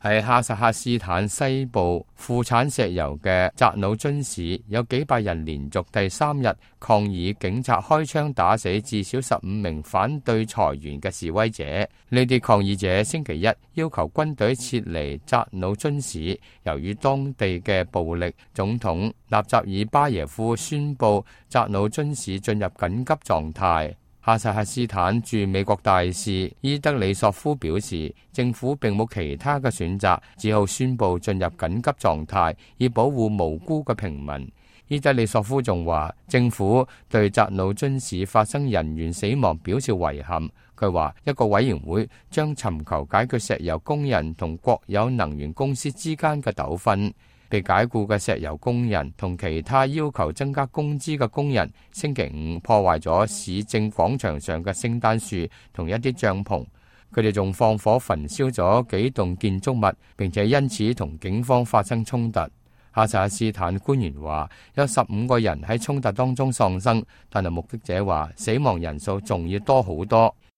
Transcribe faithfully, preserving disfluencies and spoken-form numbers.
喺哈薩克斯坦西部副產石油嘅扎努津市，有幾百人連續第三日抗議警察開槍打死至少十五名反對裁員嘅示威者。呢啲抗議者星期一要求軍隊撤離扎努津市，由於當地嘅暴力，總統納扎爾巴耶夫宣布扎努津市進入緊急狀態。哈薩克斯坦駐美國大使伊德里索夫表示，政府並冇其他嘅選擇，只好宣布進入緊急狀態，以保護無辜嘅平民。伊德里索夫仲話，政府對扎努津市發生人員死亡表示遺憾。佢話，一個委員會將尋求解決石油工人同國有能源公司之間嘅糾紛。被解僱嘅石油工人同其他要求增加工資嘅工人，星期五破壞咗市政廣場上嘅聖誕樹同一啲帳篷。佢哋仲放火焚燒咗幾棟建築物，並且因此同警方發生衝突。哈薩克斯坦官員話，有十五個人喺衝突當中喪生，但係目擊者話死亡人數仲要多好多。